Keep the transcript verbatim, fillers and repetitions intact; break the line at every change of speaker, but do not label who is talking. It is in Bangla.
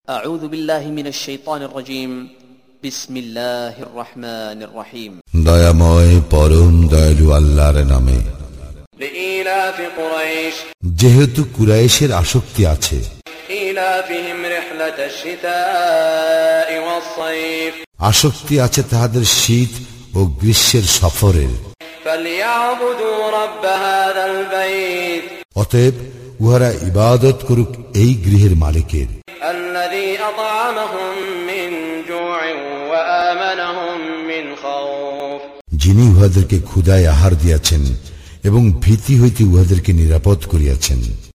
أعوذ بالله من الشيطان الرجيم بسم الله الرحمن الرحيم
দয়াময় পরম দয়ালু আল্লাহর নামে।
لإيلاف قريش
যেহেতু কুরাইশের আসক্তি আছে,
إيلافهم رحلة الشتاء والصيف
আসক্তি আছে তাহাদের শীত ও গ্রীষ্মের সফরের,
فليعبدوا رب هذا البيت
অতএব উহারা ইবাদত করুক এই গৃহের মালিকের,
الذي أطعمهم من جوع وآمنهم من خوف
যিনি উহাদেরকে ক্ষুধায় আহার দিয়াছেন এবং ভীতি হইতে উহাদেরকে নিরাপদ করিয়াছেন।